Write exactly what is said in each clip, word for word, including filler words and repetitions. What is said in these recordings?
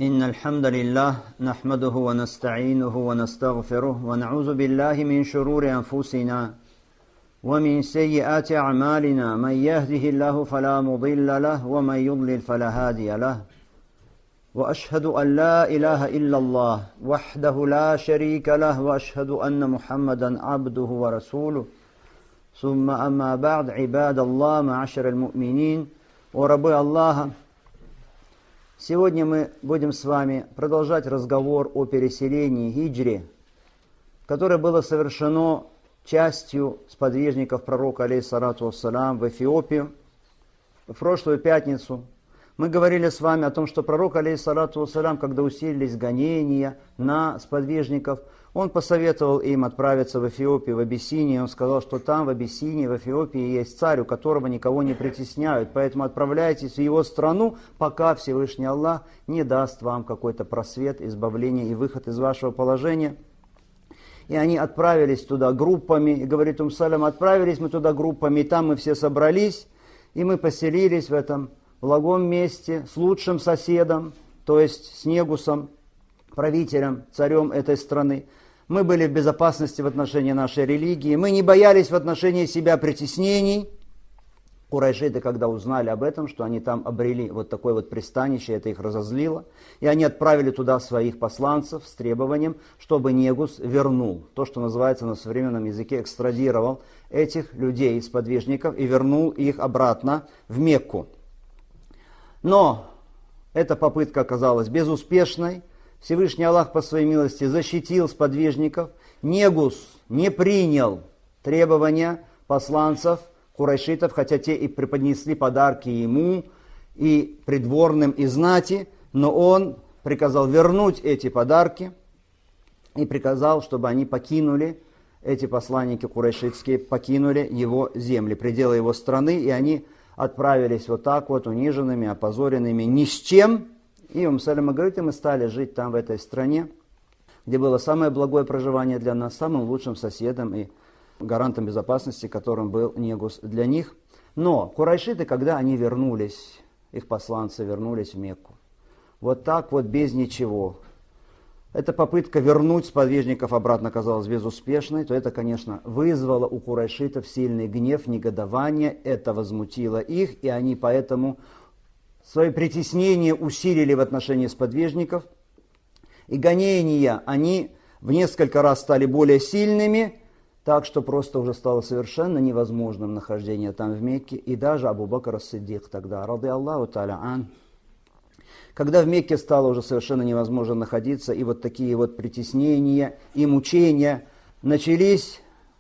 إن الحمد لله نحمده ونستعينه ونستغفره ونعوذ بالله من شرور أنفسنا ومن سيئات أعمالنا من يهده الله فلا مضل له ومن يضلل فلا هادي له وأشهد أن لا إله إلا الله وحده لا شريك له وأشهد أن محمدا عبده ورسوله ثم أما بعد عباد الله معشر المؤمنين وربي الله. Сегодня мы будем с вами продолжать разговор о переселении хиджри, которое было совершено частью сподвижников пророка алейхиссалату вассалям в Эфиопию. В прошлую пятницу мы говорили с вами о том, что пророк алейхиссалату вассалям, когда усилились гонения на сподвижников, он посоветовал им отправиться в Эфиопию, в Абиссинию. Он сказал, что там, в Абиссинии, в Эфиопии есть царь, у которого никого не притесняют. Поэтому отправляйтесь в его страну, пока Всевышний Аллах не даст вам какой-то просвет, избавление и выход из вашего положения. И они отправились туда группами. И говорит Умсалям, отправились мы туда группами, и там мы все собрались, и мы поселились в этом благом месте с лучшим соседом, то есть с Негусом, правителем, царем этой страны. Мы были в безопасности в отношении нашей религии, мы не боялись в отношении себя притеснений. Курайшиты, когда узнали об этом, что они там обрели вот такое вот пристанище, это их разозлило, и они отправили туда своих посланцев с требованием, чтобы Негус вернул, то, что называется на современном языке, экстрадировал этих людей, сподвижников, и вернул их обратно в Мекку. Но эта попытка оказалась безуспешной. Всевышний Аллах по своей милости защитил сподвижников. Негус не принял требования посланцев курайшитов, хотя те и преподнесли подарки ему, и придворным, и знати, но он приказал вернуть эти подарки и приказал, чтобы они покинули, эти посланники курайшитские, покинули его земли, пределы его страны, и они отправились вот так вот униженными, опозоренными, ни с чем. И Ум Салама говорит, и мы стали жить там, в этой стране, где было самое благое проживание для нас, самым лучшим соседом и гарантом безопасности, которым был Негус для них. Но курайшиты, когда они вернулись, их посланцы вернулись в Мекку, вот так вот без ничего, эта попытка вернуть сподвижников обратно оказалась безуспешной, то это, конечно, вызвало у курайшитов сильный гнев, негодование, это возмутило их, и они поэтому свои притеснения усилили в отношении сподвижников, и гонения они в несколько раз стали более сильными, так что просто уже стало совершенно невозможным нахождение там в Мекке, и даже Абу Бакр ас-Сиддик тогда, ради Аллаху та'аля ан, когда в Мекке стало уже совершенно невозможно находиться, и вот такие вот притеснения и мучения начались,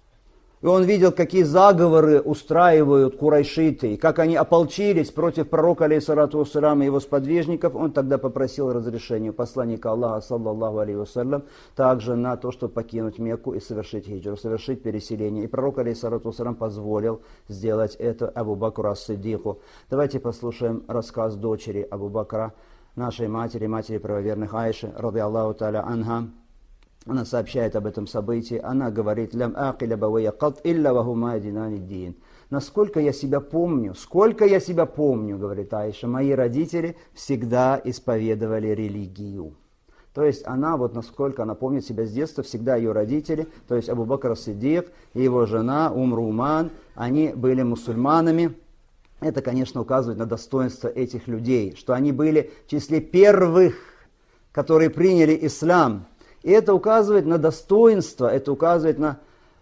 и он видел, какие заговоры устраивают курайшиты, и как они ополчились против пророка алейхиссалату вассалям и его сподвижников. Он тогда попросил разрешения у посланника Аллаха, саллаллаху алейхи вассалям, также на то, чтобы покинуть Мекку и совершить хиджру, совершить переселение. И пророк алейхиссалату вассалям позволил сделать это Абу Бакру ас-Сиддику. Давайте послушаем рассказ дочери Абу Бакра, нашей матери, матери правоверных Айши, ради Аллаху та'аля анха. Она сообщает об этом событии. Она говорит, «Лям акиля бавайя кат илля вахума динани дин». Насколько я себя помню, сколько я себя помню, говорит Айша, мои родители всегда исповедовали религию. То есть она, вот насколько она помнит себя с детства, всегда ее родители, то есть Абу Бакр ас-Сиддик и его жена Ум Руман, они были мусульманами. Это, конечно, указывает на достоинство этих людей, что они были в числе первых, которые приняли ислам. И это указывает на достоинство, это указывает на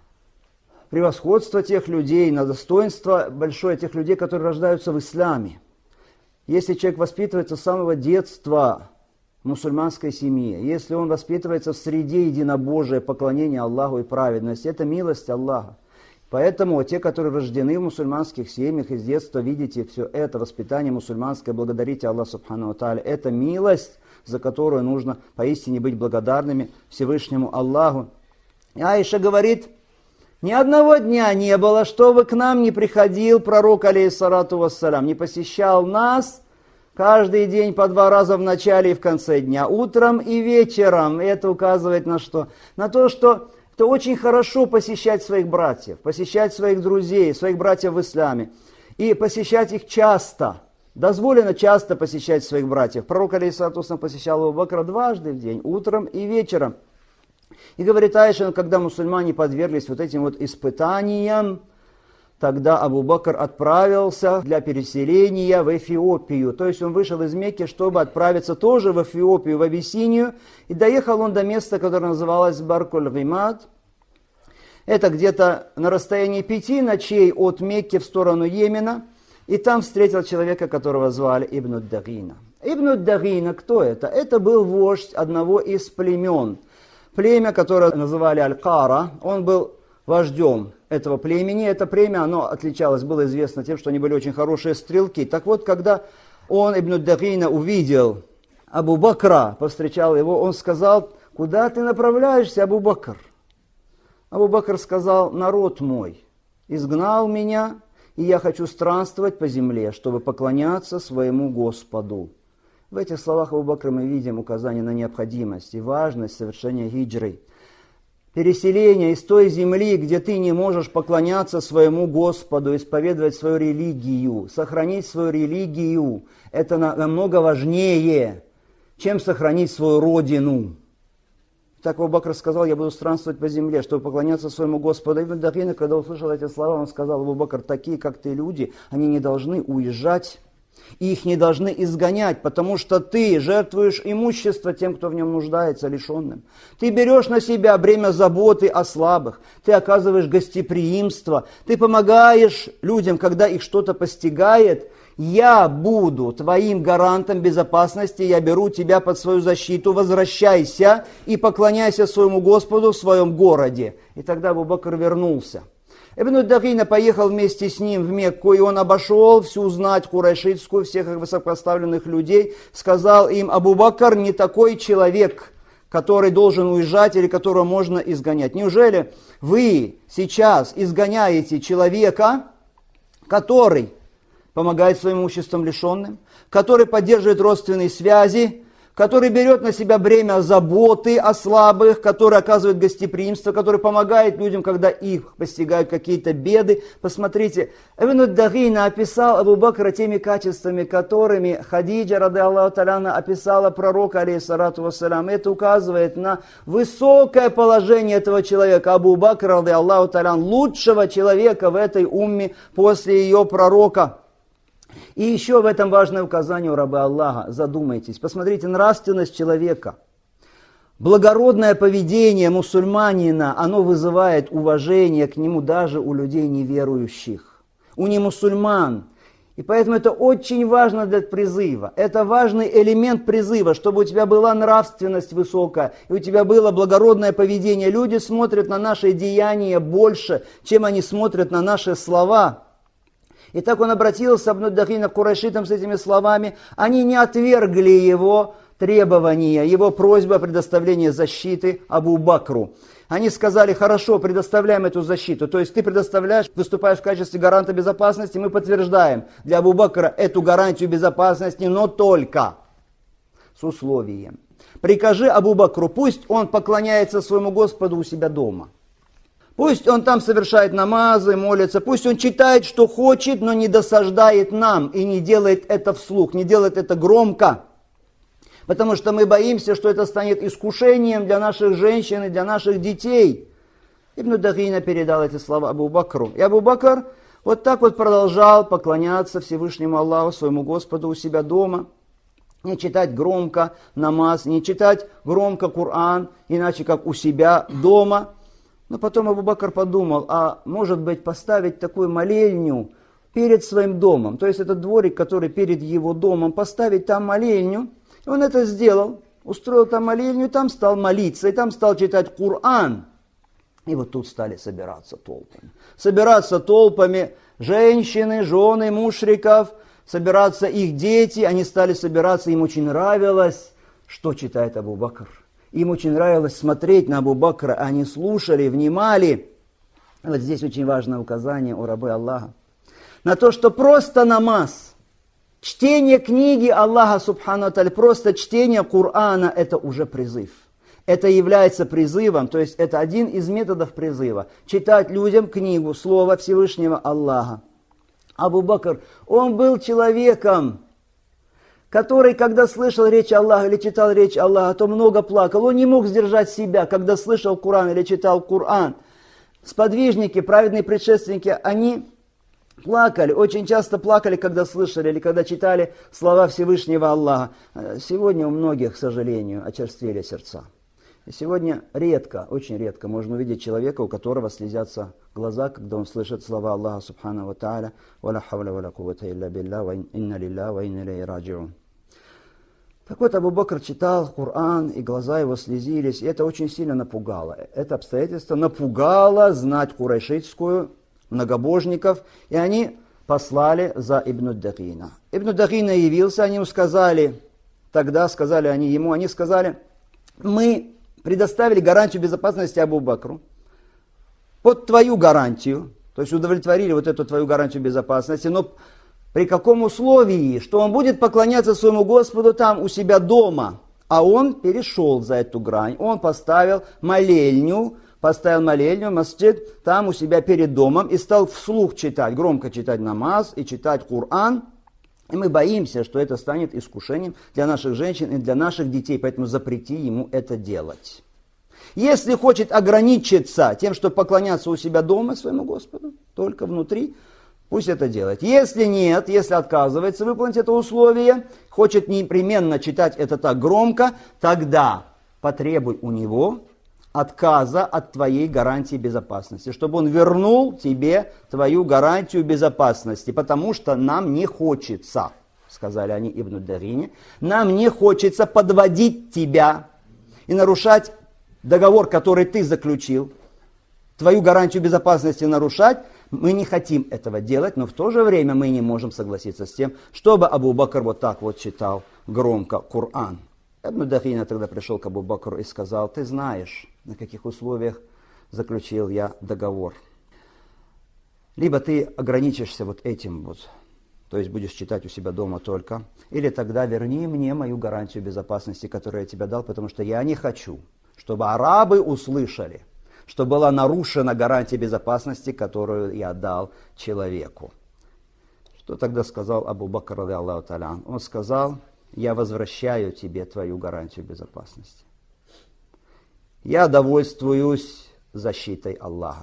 превосходство тех людей, на достоинство большое тех людей, которые рождаются в исламе. Если человек воспитывается с самого детства в мусульманской семье, если он воспитывается в среде единобожия, поклонения Аллаху и праведности, это милость Аллаха. Поэтому те, которые рождены в мусульманских семьях, из детства видите все это воспитание мусульманское, благодарите Аллаху субхану ва тааля, это милость, за которую нужно поистине быть благодарными Всевышнему Аллаху. И Аиша говорит, ни одного дня не было, чтобы к нам не приходил пророк, алейхиссалату вассалям, не посещал нас каждый день по два раза в начале и в конце дня, утром и вечером. И это указывает на что? На то, что это очень хорошо посещать своих братьев, посещать своих друзей, своих братьев в исламе, и посещать их часто. дозволено часто посещать своих братьев. Пророк, алейхиссалату вассалям, посещал Абу Бакра дважды в день, утром и вечером. И говорит Айша, когда мусульмане подверглись вот этим вот испытаниям, тогда Абу Бакр отправился для переселения в Эфиопию. То есть он вышел из Мекки, чтобы отправиться тоже в Эфиопию, в Абиссинию. И доехал он до места, которое называлось Баркуль-Гимад. Это где-то на расстоянии пяти ночей от Мекки в сторону Йемена. И там встретил человека, которого звали Ибн Дагина. Ибн Дагина, кто это? Это был вождь одного из племен. Племя, которое называли Аль-Кара. Он был вождем этого племени. Это племя, оно отличалось, было известно тем, что они были очень хорошие стрелки. Так вот, когда он, Ибн Дагина, увидел Абу Бакра, повстречал его, он сказал: «Куда ты направляешься, Абу Бакр?» Абу Бакр сказал: «Народ мой изгнал меня, и я хочу странствовать по земле, чтобы поклоняться своему Господу». В этих словах Абу Бакра мы видим указание на необходимость и важность совершения хиджры. Переселение из той земли, где ты не можешь поклоняться своему Господу, исповедовать свою религию, сохранить свою религию, это намного важнее, чем сохранить свою родину. Так Абу Бакр сказал: «Я буду странствовать по земле, чтобы поклоняться своему Господу». Ибн Дагина, когда услышал эти слова, он сказал: «Абу Бакр, такие, как ты, люди, они не должны уезжать, и их не должны изгонять, потому что ты жертвуешь имущество тем, кто в нем нуждается, лишенным. Ты берешь на себя бремя заботы о слабых, ты оказываешь гостеприимство, ты помогаешь людям, когда их что-то постигает. Я буду твоим гарантом безопасности, я беру тебя под свою защиту, возвращайся и поклоняйся своему Господу в своем городе». И тогда Абу Бакр вернулся. Ибн Дагина поехал вместе с ним в Мекку, и он обошел всю знать курайшитскую, всех их высокопоставленных людей, сказал им: «Абу Бакр не такой человек, который должен уезжать или которого можно изгонять. Неужели вы сейчас изгоняете человека, который помогает своим имуществом лишенным, который поддерживает родственные связи, который берет на себя бремя заботы о слабых, который оказывает гостеприимство, который помогает людям, когда их постигают какие-то беды». Посмотрите, Ибн Дагина описал Абу Бакра теми качествами, которыми Хадиджа, рады Аллаху та'аля, описала пророка, алейхиссалату вассалям. Это указывает на высокое положение этого человека. Абу Бакр, рады Аллаху та'аля, лучшего человека в этой умме после ее пророка. И еще в этом важное указание у рабы Аллаха. Задумайтесь, посмотрите, нравственность человека. Благородное поведение мусульманина, оно вызывает уважение к нему даже у людей неверующих, у немусульман. И поэтому это очень важно для призыва. Это важный элемент призыва, чтобы у тебя была нравственность высокая, и у тебя было благородное поведение. Люди смотрят на наши деяния больше, чем они смотрят на наши слова. И так он обратился, Ибн Дагина, к курайшитам с этими словами. Они не отвергли его требования, его просьбы о предоставлении защиты Абу Бакру. Они сказали: «Хорошо, предоставляем эту защиту». То есть ты предоставляешь, выступаешь в качестве гаранта безопасности, мы подтверждаем для Абу Бакра эту гарантию безопасности, но только с условием. Прикажи Абу Бакру, пусть он поклоняется своему Господу у себя дома. Пусть он там совершает намазы, молится, пусть он читает, что хочет, но не досаждает нам и не делает это вслух, не делает это громко. Потому что мы боимся, что это станет искушением для наших женщин и для наших детей. Ибн Дагина передал эти слова Абу Бакру. И Абу Бакр вот так вот продолжал поклоняться Всевышнему Аллаху, своему Господу у себя дома. Не читать громко намаз, не читать громко Коран, иначе как у себя дома. Но потом Абу Бакр подумал: а может быть поставить такую молельню перед своим домом, то есть этот дворик, который перед его домом, поставить там молельню. И он это сделал, устроил там молельню, и там стал молиться, и там стал читать Коран. И вот тут стали собираться толпами. Собираться толпами женщины, жены мушриков, собираться их дети, они стали собираться, им очень нравилось, что читает Абу Бакр. Им очень нравилось смотреть на Абу Бакра, они слушали, внимали. Вот здесь очень важное указание у рабы Аллаха. На то, что просто намаз, чтение книги Аллаха Субхану ва Тааля, просто чтение Корана, это уже призыв. Это является призывом, то есть это один из методов призыва. Читать людям книгу, слово Всевышнего Аллаха. Абу Бакр, он был человеком, который, когда слышал речь Аллаха или читал речь Аллаха, то много плакал. Он не мог сдержать себя, когда слышал Коран или читал Коран. Сподвижники, праведные предшественники, они плакали, очень часто плакали, когда слышали или когда читали слова Всевышнего Аллаха. Сегодня у многих, к сожалению, очерствели сердца. И сегодня редко, очень редко можно увидеть человека, у которого слезятся глаза, когда он слышит слова Аллаха Субхану ва Тааля «Валя хавля валя куввата илля билля, ва инна лилля, ва инна илейхи раджиун». Так вот, Абу Бакр читал Коран, и глаза его слезились, и это очень сильно напугало. Это обстоятельство напугало знать курайшитскую, многобожников, и они послали за Ибн Дагина. Ибн Дагина явился, они ему сказали, тогда сказали они ему, они сказали, мы предоставили гарантию безопасности Абу Бакру, под твою гарантию, то есть удовлетворили вот эту твою гарантию безопасности, но при каком условии, что он будет поклоняться своему Господу там у себя дома, а он перешел за эту грань, он поставил молельню, поставил молельню, масджид, там у себя перед домом и стал вслух читать, громко читать намаз и читать Коран. И мы боимся, что это станет искушением для наших женщин и для наших детей, поэтому запрети ему это делать. Если хочет ограничиться тем, что поклоняться у себя дома своему Господу, только внутри, пусть это делает. Если нет, если отказывается выполнить это условие, хочет непременно читать это так громко, тогда потребуй у него отказа от твоей гарантии безопасности, чтобы он вернул тебе твою гарантию безопасности, потому что нам не хочется, сказали они Ибн Дагине, нам не хочется подводить тебя и нарушать договор, который ты заключил, твою гарантию безопасности нарушать. Мы не хотим этого делать, но в то же время мы не можем согласиться с тем, чтобы Абу Бакр вот так вот читал громко Коран. Ибн Дагина тогда пришел к Абу Бакру и сказал, ты знаешь, на каких условиях заключил я договор. Либо ты ограничишься вот этим вот, то есть будешь читать у себя дома только, или тогда верни мне мою гарантию безопасности, которую я тебе дал, потому что я не хочу, чтобы арабы услышали, что была нарушена гарантия безопасности, которую я дал человеку. Что тогда сказал Абу Бакр, ради Аллаху та'аля? Он сказал, я возвращаю тебе твою гарантию безопасности. Я довольствуюсь защитой Аллаха.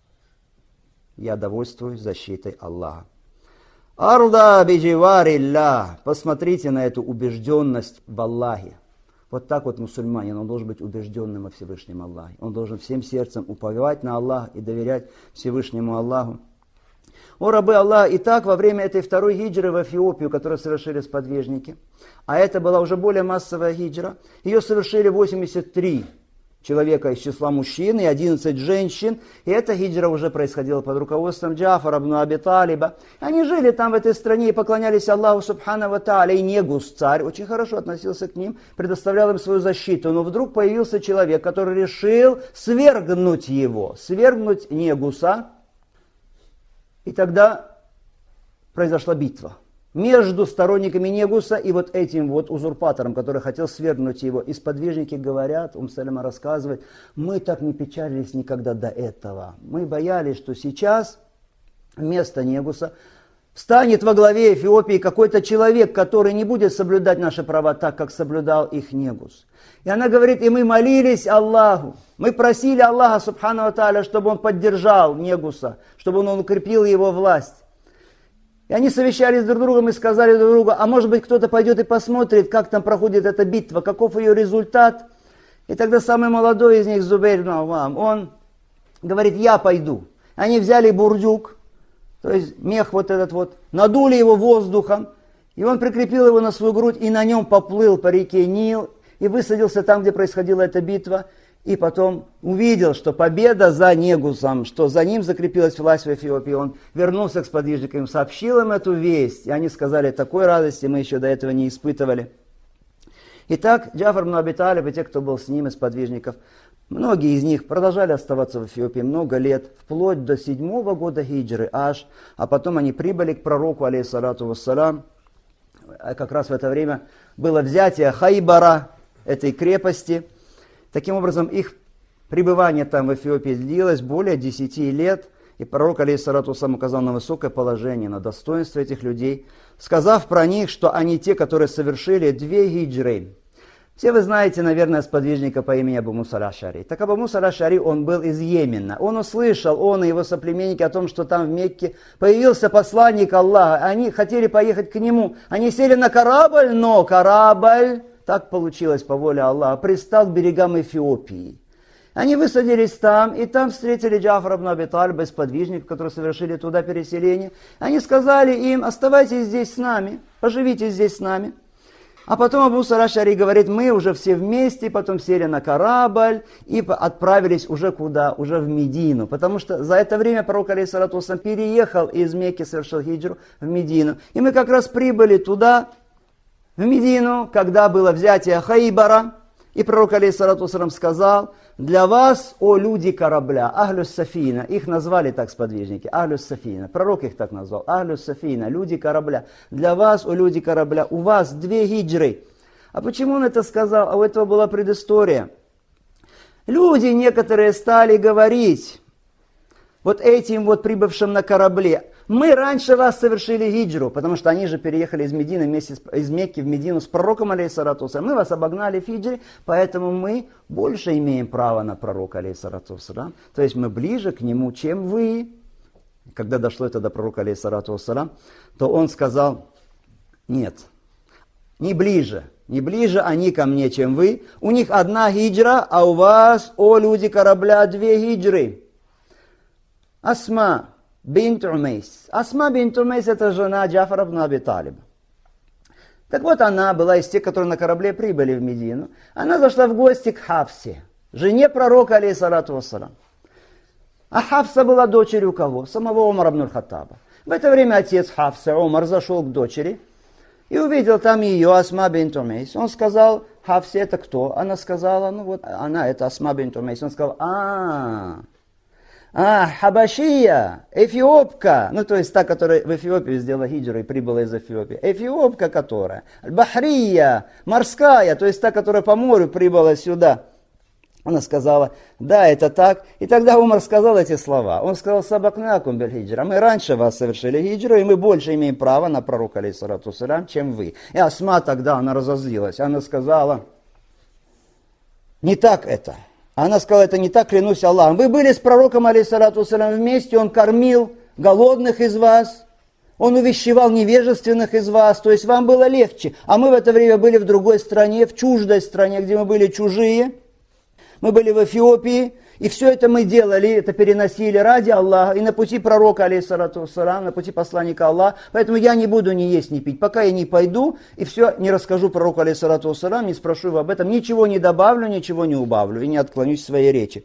Я довольствуюсь защитой Аллаха. Арда бидживарилля. Посмотрите на эту убежденность в Аллахе. Вот так вот мусульманин, он должен быть убежденным во Всевышнем Аллахе. Он должен всем сердцем уповать на Аллаха и доверять Всевышнему Аллаху. О, рабы Аллаха, и так во время этой второй хиджры в Эфиопию, которую совершили сподвижники, а это была уже более массовая хиджра, ее совершили восемьдесят три человека из числа мужчин и одиннадцать женщин, и эта хиджра уже происходила под руководством Джафара ибн Аби Талиба. Они жили там в этой стране и поклонялись Аллаху Субхану ва Тааля, и Негус, царь, очень хорошо относился к ним, предоставлял им свою защиту, но вдруг появился человек, который решил свергнуть его, свергнуть Негуса. И тогда произошла битва между сторонниками Негуса и вот этим вот узурпатором, который хотел свергнуть его. И сподвижники говорят, Ум Салама рассказывает, мы так не печалились никогда до этого. Мы боялись, что сейчас вместо Негуса встанет во главе Эфиопии какой-то человек, который не будет соблюдать наши права так, как соблюдал их Негус. И она говорит, и мы молились Аллаху, мы просили Аллаха, Субхану ва Тааля, чтобы он поддержал Негуса, чтобы он укрепил его власть. И они совещались друг с другом и сказали друг другу, а может быть кто-то пойдет и посмотрит, как там проходит эта битва, каков ее результат. И тогда самый молодой из них, Зубейр ибн Аввам, он говорит, я пойду. Они взяли бурдюк, то есть мех вот этот вот, надули его воздухом, и он прикрепил его на свою грудь и на нем поплыл по реке Нил, и высадился там, где происходила эта битва, и потом увидел, что победа за Негусом, что за ним закрепилась власть в Эфиопии. Он вернулся к сподвижникам, сообщил им эту весть, и они сказали, такой радости мы еще до этого не испытывали. Итак, Джафар ибн Аби Талиб и те, кто был с ним из сподвижников, многие из них продолжали оставаться в Эфиопии много лет, вплоть до седьмого года хиджры аж, а потом они прибыли к пророку, алейхиссалату вассалам. Как раз в это время было взятие Хайбара, этой крепости. Таким образом, их пребывание там в Эфиопии длилось более десяти лет. И пророк, алейхиссалату вассалам, указал на высокое положение, на достоинство этих людей, сказав про них, что они те, которые совершили две хиджры. Все вы знаете, наверное, сподвижника по имени Абу Муса аль-Аш'ари. Так Абу Муса аль-Аш'ари, он был из Йемена. Он услышал, он и его соплеменники, о том, что там в Мекке появился посланник Аллаха. Они хотели поехать к нему. Они сели на корабль, но корабль, так получилось по воле Аллаха, пристал к берегам Эфиопии. Они высадились там, и там встретили Джафар ибн Аби Талиба, сподвижников, которые совершили туда переселение. Они сказали им: оставайтесь здесь с нами, поживите здесь с нами. А потом Абу Муса аль-Аш'ари говорит: мы уже все вместе, потом сели на корабль и отправились уже куда? Уже в Медину. Потому что за это время пророк, алейхиссалату вассалам, переехал из Мекки, совершил хиджру в Медину. И мы как раз прибыли туда, в Медину, когда было взятие Хайбара. И пророк, алейхиссалату вассалам, сказал: для вас, о люди корабля, Ахлюс Сафина, их назвали так сподвижники, Ахлюс Сафина, пророк их так назвал, Ахлюс Сафина, люди корабля, для вас, о люди корабля, у вас две хиджры. А почему он это сказал? А у этого была предыстория. Люди некоторые стали говорить вот этим вот прибывшим на корабле: мы раньше вас совершили хиджру, потому что они же переехали из Медины вместе с, из Мекки в Медину с пророком, алейхиссалату вассалам. Мы вас обогнали в хиджре, поэтому мы больше имеем право на пророка, алейхиссалату вассалам. То есть мы ближе к нему, чем вы. Когда дошло это до пророка, алейхиссалату вассалам, то он сказал: нет, не ближе. Не ближе они ко мне, чем вы. У них одна хиджра, а у вас, о люди корабля, две хиджры. Асма бинт Умейс. Асма бинт Умейс — это жена Джафара ибн Аби Талиба. Так вот, она была из тех, которые на корабле прибыли в Медину. Она зашла в гости к Хафсе, жене пророка, алейхиссалату вассалам. А Хафса была дочерью кого? Самого Умара ибн аль-Хаттаба. В это время отец Хафса, Умар, зашел к дочери и увидел там ее, Асма бинт Умейс. Он сказал: Хафсе, это кто? Она сказала: ну вот, она, это Асма бинт Умейс. Он сказал: а А, Хабашия, эфиопка, ну то есть та, которая в Эфиопию сделала хиджру и прибыла из Эфиопии. Эфиопка, которая, Бахрия, морская, то есть та, которая по морю прибыла сюда. Она сказала: да, это так. И тогда Умар сказал эти слова. Он сказал: сабакнакум биль хиджра. Мы раньше вас совершили хиджру, и мы больше имеем право на пророка, алейхиссалату вассалам, чем вы. И Асма тогда, она разозлилась. Она сказала: не так это. Она сказала: это не так, клянусь Аллахом. Вы были с пророком, алейхиссалату вассалам, вместе, он кормил голодных из вас, он увещевал невежественных из вас, то есть вам было легче. А мы в это время были в другой стране, в чуждой стране, где мы были чужие. Мы были в Эфиопии, и все это мы делали, это переносили ради Аллаха, и на пути пророка, алейхиссалату вассалам, на пути посланника Аллаха. Поэтому я не буду ни есть, ни пить, пока я не пойду, и все не расскажу пророку, алейхиссалату вассалам, не спрошу его об этом, ничего не добавлю, ничего не убавлю, и не отклонюсь в своей речи.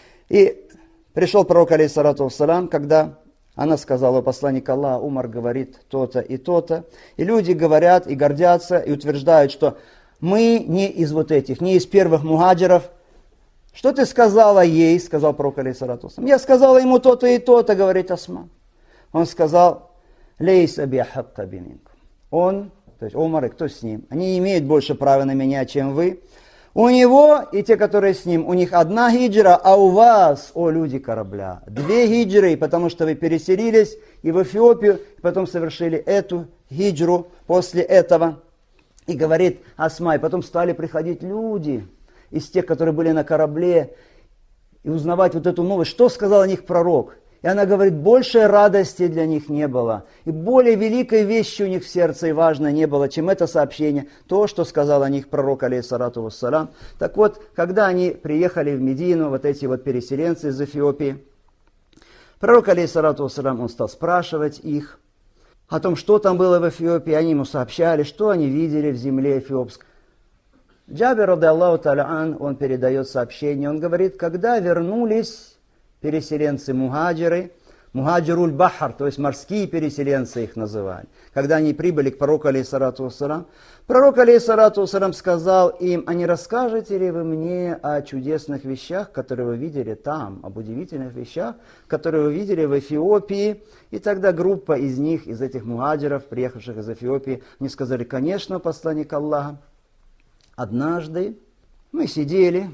И пришел пророк, алейхиссалату вассалам, когда она сказала: посланник Аллаха, Умар говорит то-то и то-то, и люди говорят и гордятся, и утверждают, что мы не из вот этих, не из первых мухаджиров. Что ты сказала ей, сказал пророк, алейхиссалату вассалам. Я сказала ему то-то и то-то, говорит Асма. Он сказал: лейса би ахакка биминкум. Он, то есть Умар и кто с ним, они не имеют больше права на меня, чем вы. У него и те, которые с ним, у них одна хиджра, а у вас, о люди корабля, две хиджры, потому что вы переселились и в Эфиопию, и потом совершили эту хиджру после этого. И говорит Асма, и потом стали приходить люди из тех, которые были на корабле, и узнавать вот эту новость, что сказал о них пророк. И она говорит, большей радости для них не было, и более великой вещи у них в сердце и важной не было, чем это сообщение, то, что сказал о них пророк, алейхиссалату вассалам. Так вот, когда они приехали в Медину, вот эти вот переселенцы из Эфиопии, пророк, алейхиссалату вассалам, он стал спрашивать их о том, что там было в Эфиопии, они ему сообщали, что они видели в земле эфиопской. Джабир, ради Аллаху та'аля ан, он передает сообщение, он говорит, когда вернулись переселенцы мухаджиры, мухаджируль бахар, то есть морские переселенцы их называли, когда они прибыли к пророку, алейхиссалату вассалам, пророк, алейхиссалату вассалам, сказал им, а не расскажете ли вы мне о чудесных вещах, которые вы видели там, об удивительных вещах, которые вы видели в Эфиопии? И тогда группа из них, из этих мухаджиров, приехавших из Эфиопии, они сказали, конечно, посланник Аллаха, однажды мы сидели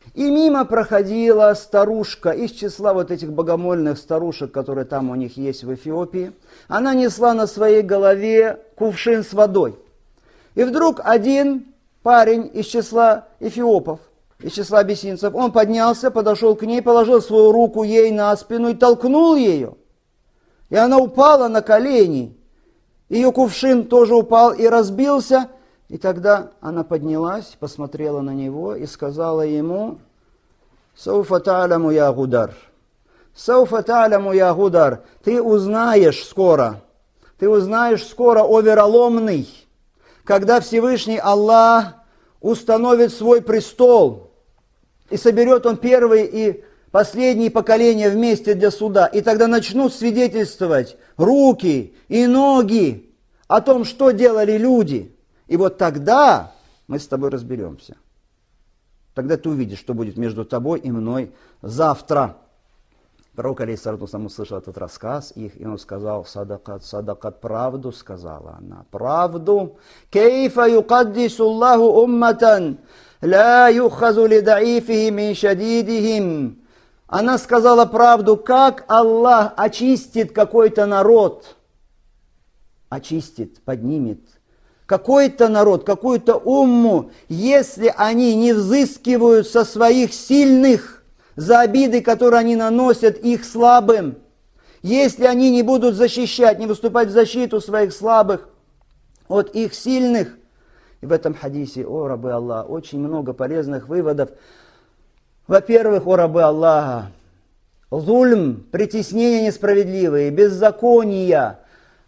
И мимо проходила старушка из числа вот этих богомольных старушек, которые там у них есть в Эфиопии. Она несла на своей голове кувшин с водой. И вдруг один парень из числа эфиопов, из числа абиссинцев, он поднялся, подошел к ней, положил свою руку ей на спину и толкнул ее. И она упала на колени. Ее кувшин тоже упал и разбился. И тогда она поднялась, посмотрела на него и сказала ему: «Сауфа та'ляму я гудар, сауфа та'ляму я гудар, ты узнаешь скоро, ты узнаешь скоро, о вероломный, когда Всевышний Аллах установит свой престол, и соберет он первые и последние поколения вместе для суда, и тогда начнут свидетельствовать руки и ноги о том, что делали люди. И вот тогда мы с тобой разберемся. Тогда ты увидишь, что будет между тобой и мной завтра». Пророк алейхиссалату вассалям услышал этот рассказ их, и он сказал: «Садакат, садакат, правду сказала она, правду. Кейфа юкаддису Аллаху умматан, ла юхазу ли даифихи мин шадидихим». Она сказала правду, как Аллах очистит какой-то народ, очистит, поднимет какой-то народ, какую-то умму, если они не взыскивают со своих сильных за обиды, которые они наносят их слабым, если они не будут защищать, не выступать в защиту своих слабых от их сильных. И в этом хадисе, о рабы Аллаха, очень много полезных выводов. Во-первых, о рабы Аллаха, зульм, притеснения несправедливые, беззакония,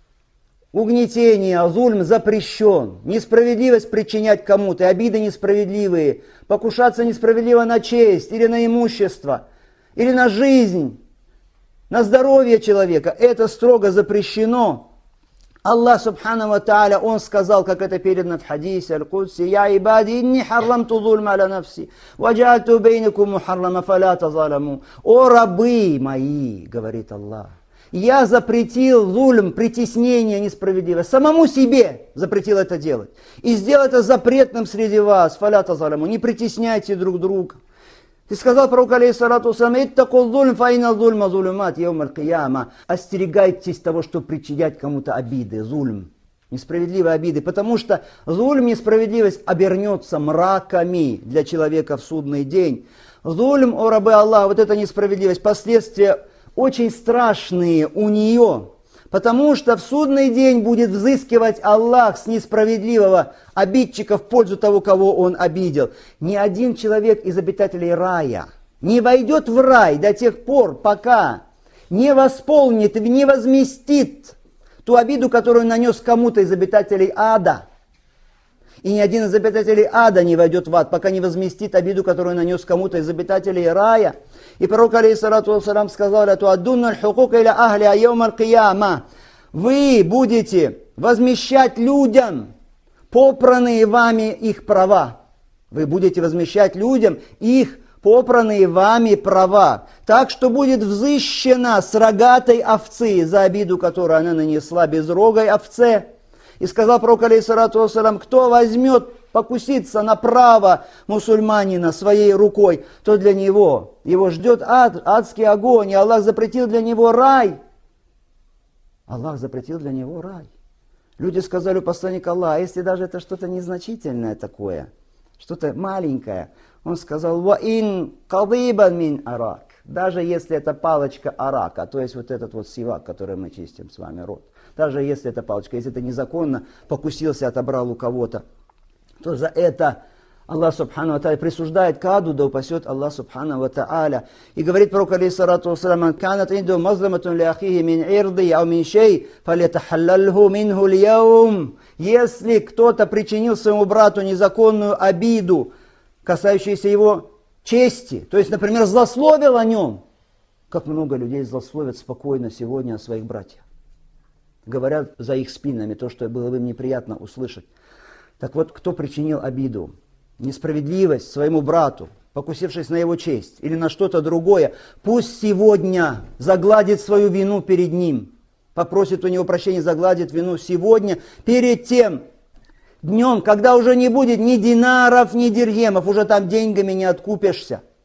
угнетение, зульм запрещен. Несправедливость причинять кому-то, обиды несправедливые, покушаться несправедливо на честь или на имущество, или на жизнь, на здоровье человека. Это строго запрещено. Аллах Субхану ва Тааля, Он сказал, как это передано в хадисе Аль-Кудси: «Я ибади, инни харрамту зульма аля нафси, ваджа'альту бейникум мухаррама фаля тазаламу». О рабы мои, говорит Аллах, я запретил зульм, притеснение, несправедливое. Самому себе запретил это делать. И сделал это запретным среди вас. Фаля тазаламу. Не притесняйте друг друга. И сказал пророк алейхиссалату вассалам: «Иттаку зульм, фаина зульма зулюмат яум аль-кияма». Остерегайтесь того, что причинять кому-то обиды, зульм, несправедливые обиды. Потому что зульм, несправедливость обернется мраками для человека в судный день. Зульм, о рабы Аллаха, вот эта несправедливость, последствия очень страшные у нее, потому что в судный день будет взыскивать Аллах с несправедливого обидчика в пользу того, кого он обидел. Ни один человек из обитателей рая не войдет в рай до тех пор, пока не восполнит, не возместит ту обиду, которую нанес кому-то из обитателей ада. И ни один из обитателей ада не войдет в ад, пока не возместит обиду, которую нанес кому-то из обитателей рая. И пророк алейхиссалату вассалям сказал: «Вы будете возмещать людям попранные вами их права». Вы будете возмещать людям их попранные вами права. Так что будет взыщена с рогатой овцы за обиду, которую она нанесла безрогой овце. И сказал пророк алейхиссалату вассалям: кто возьмет покуситься на право мусульманина своей рукой, то для него, его ждет ад, адский огонь, и Аллах запретил для него рай. Аллах запретил для него рай. Люди сказали у посланника Аллаха: если даже это что-то незначительное такое, что-то маленькое, он сказал: «Ва ин кадибан мин арак». Даже если это палочка арака, то есть вот этот вот сивак, который мы чистим с вами рот. Даже если это палочка, если это незаконно покусился, отобрал у кого-то, то за это Аллах Субхану ва Тааля присуждает каду, да упасет Аллах Субхану ва Тааля. И говорит пророк алейхиссалату вассалам: «Канат инду мазламатун ли ахихи мин ирди ау мин шей, фалятахаллальху минху льяум». Если кто-то причинил своему брату незаконную обиду, касающуюся его чести, то есть, например, злословил о нем, как много людей злословят спокойно сегодня о своих братьях. Говорят за их спинами то, что было бы им неприятно услышать. Так вот, кто причинил обиду, несправедливость своему брату, покусившись на его честь или на что-то другое, пусть сегодня загладит свою вину перед ним, попросит у него прощения, загладит вину сегодня, перед тем днем, когда уже не будет ни динаров, ни дирхемов, уже там деньгами не откупишься.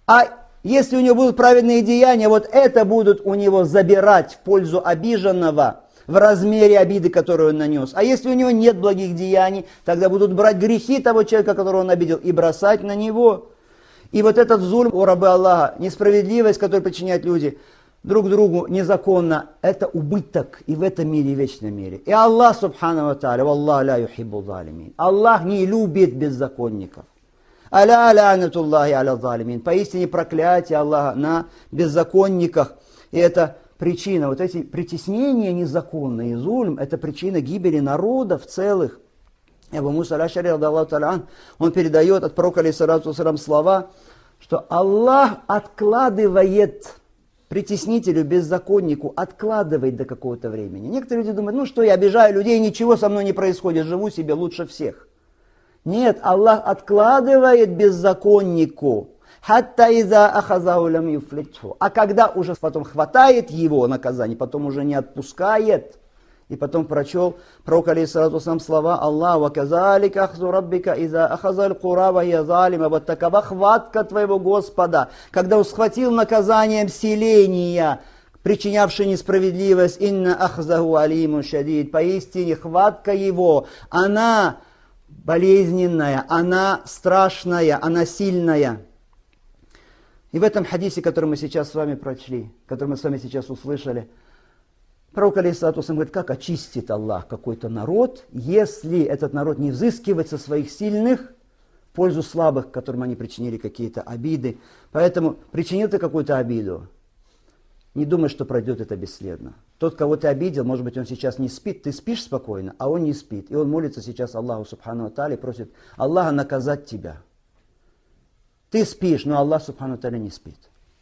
А если у него будут праведные деяния, вот это будут у него забирать в пользу обиженного в размере обиды, которую он нанес. А если у него нет благих деяний, тогда будут брать грехи того человека, которого он обидел, и бросать на него. И вот этот зульм, о рабы Аллаха, несправедливость, которую причиняют люди друг другу незаконно, это убыток и в этом мире, и в вечном мире. И Аллах, субхану ва тааля, валлаху ля юхиббу залимин. Аллах не любит беззаконников. Аля лянатуллахи аля залимин. Поистине проклятие Аллаха на беззаконниках. И это причина, вот эти притеснения незаконные, зульм, это причина гибели народов целых. Абу Муса аль-Аш'ари, радиаллаху та'аля ан, он передает от пророка, алейхиссалату вассалям, слова, что Аллах откладывает притеснителю, беззаконнику, откладывает до какого-то времени. Некоторые люди думают, ну что, я обижаю людей, ничего со мной не происходит, живу себе лучше всех. Нет, Аллах откладывает беззаконнику. Хатта иза ахазаху лям юфлитху. А когда уже потом хватает его наказание, потом уже не отпускает. И потом прочел пророк, алейхиссалату вассалям, слова Аллаха: «Ва казалика ахзу раббика иза ахазаль кура ва хия залима». Вот такова хватка твоего Господа, когда он схватил наказанием селения, причинявшие несправедливость. Инна ахзаху алимун шадид. Поистине хватка его, она болезненная, она страшная, она сильная. И в этом хадисе, который мы сейчас с вами прочли, который мы с вами сейчас услышали, пророк, алейхиссалату вассалям, говорит, как очистит Аллах какой-то народ, если этот народ не взыскивает со своих сильных в пользу слабых, которым они причинили какие-то обиды. Поэтому причинил ты какую-то обиду, не думай, что пройдет это бесследно. Тот, кого ты обидел, может быть, он сейчас не спит, ты спишь спокойно, а он не спит. И он молится сейчас Аллаху субхану ва тааля и просит Аллаха наказать тебя. Ты спишь, но Аллах субхану ва тааля не спит.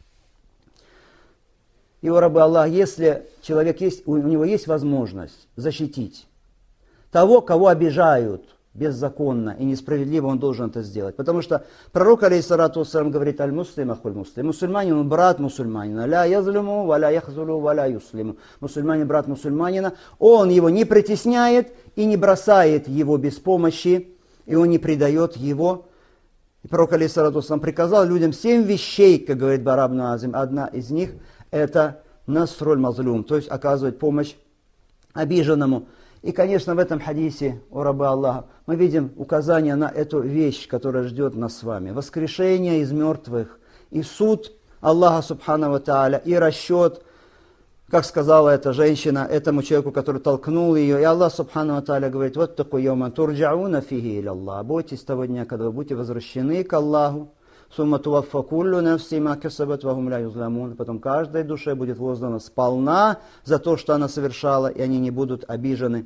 И, о рабы Аллах, если человек есть, у него есть возможность защитить того, кого обижают беззаконно и несправедливо, он должен это сделать. Потому что пророк, алейхиссалату вассалям, говорит: аль-муслим ахуль муслим. Мусульманин, он брат мусульманина. Ля язлиму, ва ля яхзулу, ва ля юслиму. Мусульманин, брат мусульманина. Он его не притесняет и не бросает его без помощи, и он не предает его. И пророк, алейхиссалату вассалям, приказал людям семь вещей, как говорит Бара ибн Азим. Одна из них — это насруль мазлум, то есть оказывать помощь обиженному. И, конечно, в этом хадисе, о рабы Аллаха, мы видим указание на эту вещь, которая ждет нас с вами. Воскрешение из мертвых, и суд Аллаха субхану ва тааля, и расчет, как сказала эта женщина этому человеку, который толкнул ее. И Аллах субхану ва тааля говорит: вот такой йома турджауна фиги иля Аллах. Бойтесь того дня, когда вы будете возвращены к Аллаху. Сумма туаффа куллю нафси ма касабат ва хум ля юзламун. Потом каждой душе будет воздано сполна за то, что она совершала, и они не будут обижены.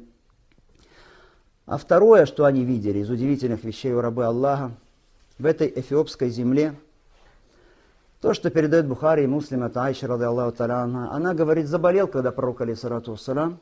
А второе, что они видели из удивительных вещей у рабы Аллаха в этой эфиопской земле, то, что передает Бухари и Муслим от Айши, радиаллаху та'аля анха, она говорит, заболел, когда пророк, алейхиссалату вассалям,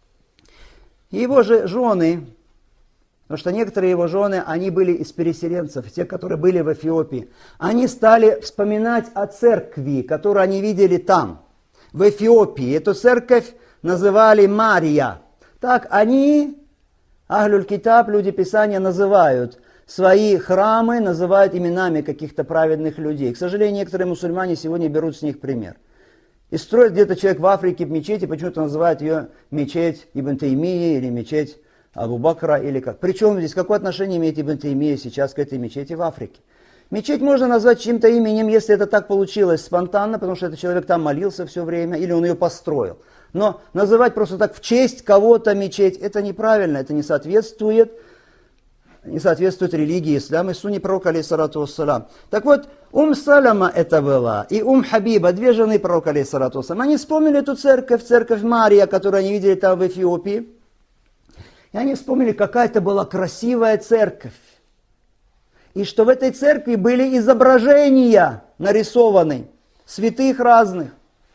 и его же жены, потому что некоторые его жены, они были из переселенцев, те, которые были в Эфиопии. Они стали вспоминать о церкви, которую они видели там, в Эфиопии. Эту церковь называли Мария. Так они, Ахлюль Китаб, люди Писания, называют свои храмы, называют именами каких-то праведных людей. К сожалению, некоторые мусульмане сегодня берут с них пример. И строит где-то человек в Африке в мечети, почему-то называют ее мечеть Ибн Таймии или мечеть Абу Бакра или как. Причем здесь какое отношение имеет Ибн Таймия сейчас к этой мечети в Африке? Мечеть можно назвать чьим-то именем, если это так получилось спонтанно, потому что этот человек там молился все время, или он ее построил. Но называть просто так в честь кого-то мечеть, это неправильно, это не соответствует, не соответствует религии ислама и сунне пророка, алейхиссалату вассалям. Так вот, Ум Салама это была, и Ум Хабиба, две жены пророка, алейхиссалату вассалям, они вспомнили эту церковь, церковь Мария, которую они видели там в Эфиопии. И они вспомнили, какая это была красивая церковь. И что в этой церкви были изображения нарисованы, святых разных.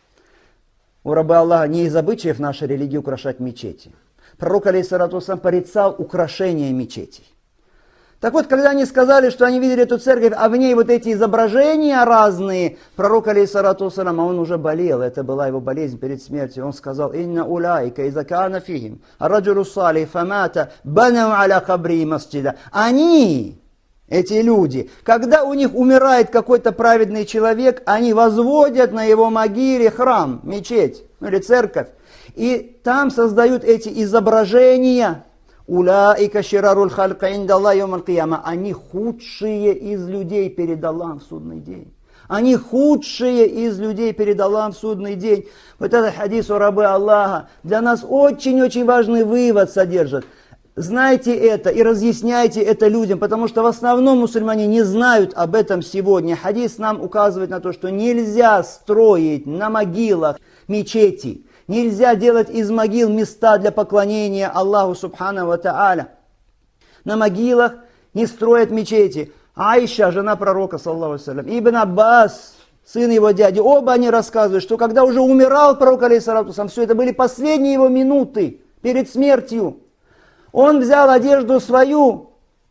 У рабы Аллаха не из обычаев нашей религии украшать мечети. Пророк, алейхиссалату вассалям, порицал украшения мечетей. Так вот, когда они сказали, что они видели эту церковь, а в ней вот эти изображения разные, пророк, алейхиссалату вассалям, а он уже болел, это была его болезнь перед смертью, он сказал: «Инна улайка иза кана фихим, араджулу салих фамата, банау аля кабри масджида». Они, эти люди. Когда у них умирает какой-то праведный человек, они возводят на его могиле храм, мечеть, ну или церковь. И там создают эти изображения. Улаика шираруль халька индаллахи йомаль кияма. Они худшие из людей перед Аллахом в судный день. Они худшие из людей перед Аллахом в судный день. Вот этот хадис у рабы Аллаха для нас очень-очень важный вывод содержит. Знайте это и разъясняйте это людям, потому что в основном мусульмане не знают об этом сегодня. Хадис нам указывает на то, что нельзя строить на могилах мечети. Нельзя делать из могил места для поклонения Аллаху Субхану ва Тааля. На могилах не строят мечети. Аиша, жена пророка, саллаллаху алейхи ва саллям, Ибн Аббас, сын его дяди, оба они рассказывают, что когда уже умирал пророк, алейхиссалату вассалям, все это были последние его минуты перед смертью. Он взял одежду свою,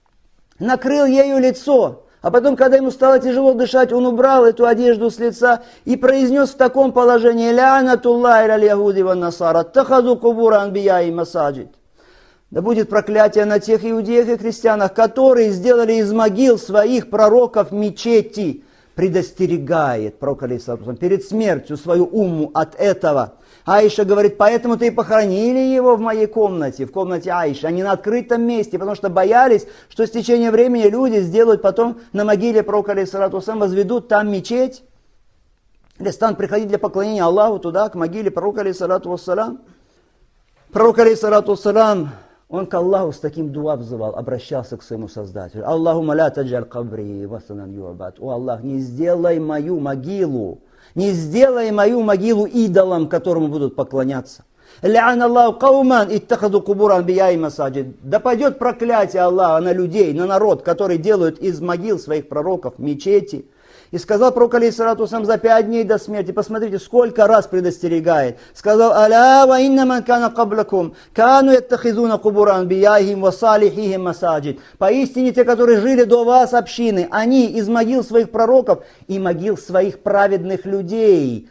накрыл ею лицо, а потом, когда ему стало тяжело дышать, он убрал эту одежду с лица и произнес в таком положении: «Ля'натуллахи аль яхуди ван насара, тахазу кубура анбияи масаджид». Да будет проклятие на тех иудеях и христианах, которые сделали из могил своих пророков мечети. Предостерегает пророк алейхиссалату вассалям перед смертью свою умму от этого. Аиша говорит: поэтому-то и похоронили его в моей комнате, в комнате Аиши, а не на открытом месте, потому что боялись, что с течением времени люди сделают потом на могиле пророка алейхиссалату вассалям, возведут там мечеть, или станут приходить для поклонения Аллаху туда, к могиле пророка алейхиссалату вассалям. Пророк алейхиссалату вассалям, он к Аллаху с таким дуа взывал, обращался к своему Создателю. Аллахумма ля таджаль кабри васанан юабад. О Аллах, не сделай мою могилу, не сделай мою могилу идолом, которому будут поклоняться. Ля'ан Аллаху кауман иттахаду кубура анбияи масаджид. Да пойдет проклятие Аллаха на людей, на народ, который делают из могил своих пророков мечети. И сказал пророк алейхиссалату вассалям за пять дней до смерти, посмотрите, сколько раз предостерегает. Сказал: «Аля ва инна ман кана каблакум, кану яттахизуна кубура анбияихим ва салихихим масаджид». Поистине те, которые жили до вас, общины, они из могил своих пророков и могил своих праведных людей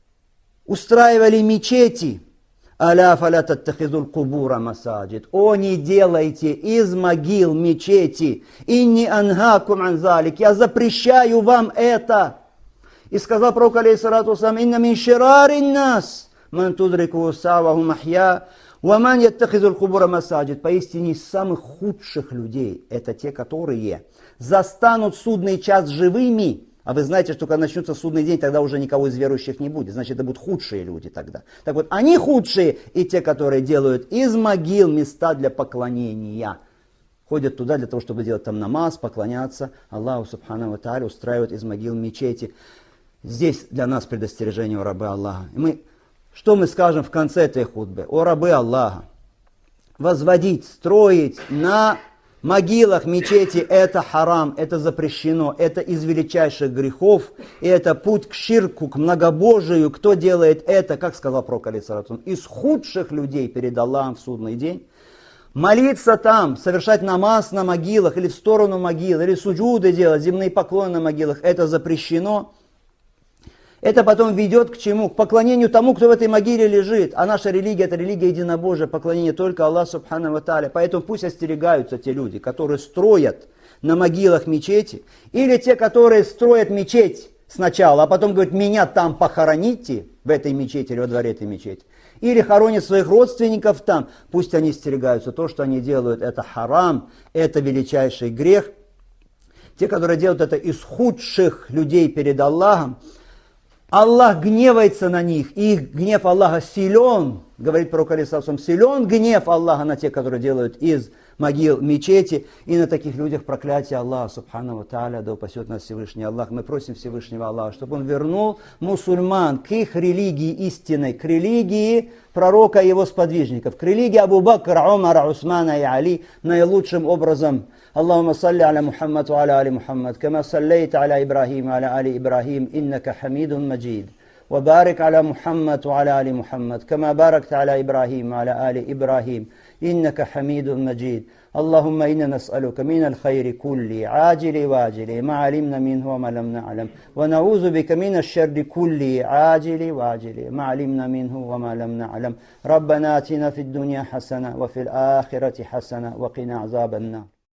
устраивали мечети. «Аля фаля таттахизуль кубура масаджид». О, не делайте из могил мечети. «Инни ангакум анзалик». Я запрещаю вам это. И сказал пророк алейхиссалату вассалям: «Инна мин ширарин нас ман тудрику саваху махья ва ман яттахизуль кубура масаджид». Поистине из самых худших людей это те, которые застанут судный час живыми. А вы знаете, что когда начнется судный день, тогда уже никого из верующих не будет. Значит, это будут худшие люди тогда. Так вот, они худшие, и те, которые делают из могил места для поклонения. Ходят туда для того, чтобы делать там намаз, поклоняться Аллаху Субхану ва Тааля, устраивают из могил мечети. Здесь для нас предостережение о рабы Аллаха. И мы, что мы скажем в конце этой хутбы? О рабы Аллаха. Возводить, строить на могилах мечети – это харам, это запрещено, это из величайших грехов, и это путь к ширку, к многобожию. Кто делает это, как сказал пророк алейхиссалату вассалям, из худших людей перед Аллахом в судный день. Молиться там, совершать намаз на могилах, или в сторону могил, или суджуды делать, земные поклоны на могилах – это запрещено. Это потом ведет к чему? К поклонению тому, кто в этой могиле лежит. А наша религия – это религия единобожия, поклонение только Аллаху Субхану ва Тааля. Поэтому пусть остерегаются те люди, которые строят на могилах мечети, или те, которые строят мечеть сначала, а потом говорят: меня там похороните, в этой мечети или во дворе этой мечети. Или хоронят своих родственников там. Пусть они остерегаются. То, что они делают, это харам, это величайший грех. Те, которые делают это из худших людей перед Аллахом, Аллах гневается на них, и их гнев Аллаха силен, говорит пророк алейхиссалату вассалям, силен гнев Аллаха на тех, которые делают из могил мечети, и на таких людях проклятие Аллаха Субхану ва Тааля, да упасет нас Всевышний Аллах. Мы просим Всевышнего Аллаха, чтобы Он вернул мусульман к их религии истинной, к религии пророка и его сподвижников, к религии Абу Бакра, Умара, Усмана и Али наилучшим образом. اللهم صل على محمد وعلى آل محمد كما صليت على إبراهيم وعلى آل إبراهيم إنك حميد مجيد وبارك على محمد وعلى آل محمد كما باركت على إبراهيم وعلى آل إبراهيم إنك حميد مجيد اللهم إنا نسألك من الخير كله عاجل واجل ما علمنا منه وما لم نعلم ونعوذ بك من الشر كله عاجل واجل ما علمنا منه وما لم نعلم ربنا آتنا في الدنيا حسنة وفي الآخرة حسنة وقنا عذاب النار.